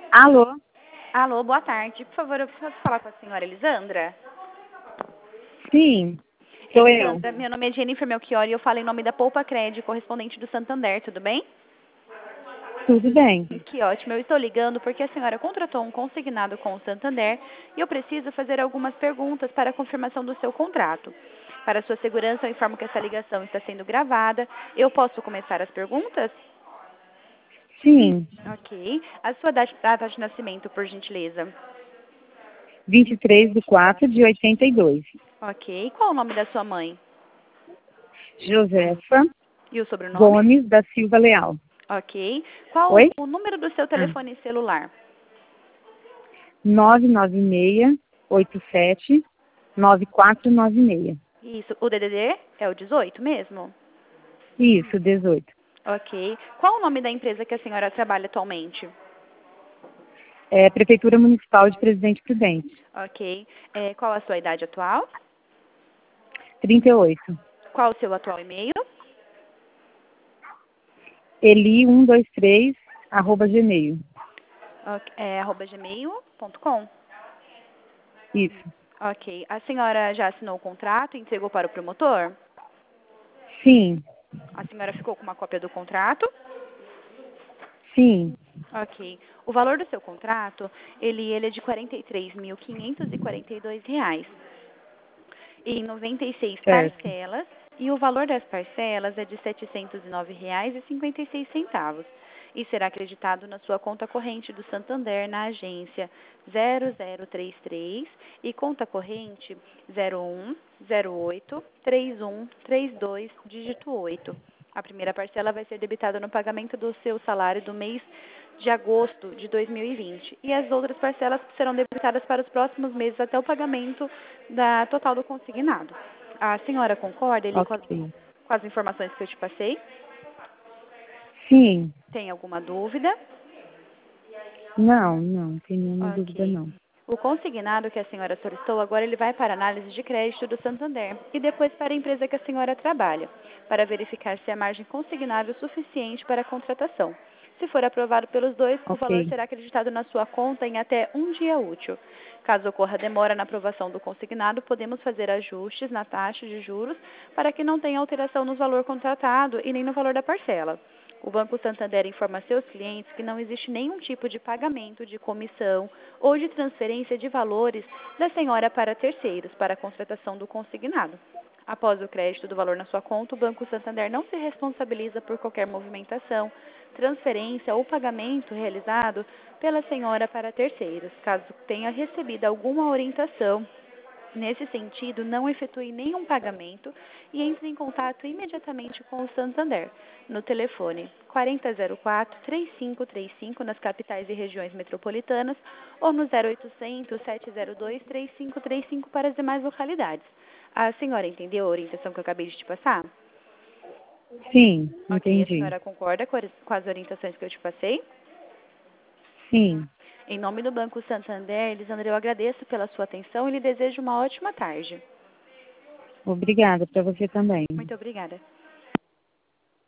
Alô? Alô, boa tarde. Por favor, eu preciso falar com a senhora Elisandra. Sim, sou eu. Elisandra, meu nome é Jennifer Melchiori e eu falo em nome da Poupa Cred, correspondente do Santander, tudo bem? Tudo bem? Que ótimo. Eu estou ligando porque a senhora contratou um consignado com o Santander e eu preciso fazer algumas perguntas para a confirmação do seu contrato. Para sua segurança, eu informo que essa ligação está sendo gravada. Eu posso começar as perguntas? Sim, Ok. A sua data de nascimento, por gentileza. 23/4/82. Ok. Qual o nome da sua mãe? Josefa E o sobrenome? Gomes da Silva Leal. Ok. Qual Oi? o número do seu Ah, telefone celular? 996-87-9496. Isso. O DDD é o 18 mesmo? Isso, 18. Ok. Qual o nome da empresa que a senhora trabalha atualmente? É, Prefeitura Municipal de Presidente Prudente. Ok. Qual a sua idade atual? 38. Qual o seu atual e-mail? Eli123, @gmail. @gmail.com. Isso. Ok. A senhora já assinou o contrato e entregou para o promotor? Sim, A senhora ficou com uma cópia do contrato? sim, Ok. O valor do seu contrato, ele é de R$ 43.542. Em 96 certo. parcelas, e o valor das parcelas é de R$ 709,56 e será acreditado na sua conta corrente do Santander na agência 0033 e conta corrente 01083132 dígito 8. A primeira parcela vai ser debitada no pagamento do seu salário do mês de agosto de 2020 e as outras parcelas serão debitadas para os próximos meses até o pagamento da total do consignado. A senhora concorda Ok. com as informações que eu te passei? Sim. Tem alguma dúvida? Não tem nenhuma dúvida Ok. não. O consignado que a senhora solicitou, agora ele vai para a análise de crédito do Santander e depois para a empresa que a senhora trabalha, para verificar se a margem consignável é suficiente para a contratação. Se for aprovado pelos dois, o valor Ok, será acreditado na sua conta em até um dia útil. Caso ocorra demora na aprovação do consignado, podemos fazer ajustes na taxa de juros para que não tenha alteração no valor contratado e nem no valor da parcela. O Banco Santander informa seus clientes que não existe nenhum tipo de pagamento de comissão ou de transferência de valores da senhora para terceiros para a contratação do consignado. Após o crédito do valor na sua conta, o Banco Santander não se responsabiliza por qualquer movimentação, transferência ou pagamento realizado pela senhora para terceiros, caso tenha recebido alguma orientação. Nesse sentido, não efetue nenhum pagamento e entre em contato imediatamente com o Santander, no telefone 4004-3535 nas capitais e regiões metropolitanas ou no 0800 702 3535 para as demais localidades. A senhora entendeu a orientação que eu acabei de te passar? sim, Ok, a entendi. senhora concorda com as orientações que eu te passei? Sim, Em nome do Banco Santander, Elisandra, eu agradeço pela sua atenção e lhe desejo uma ótima tarde. obrigada para você também. Muito obrigada.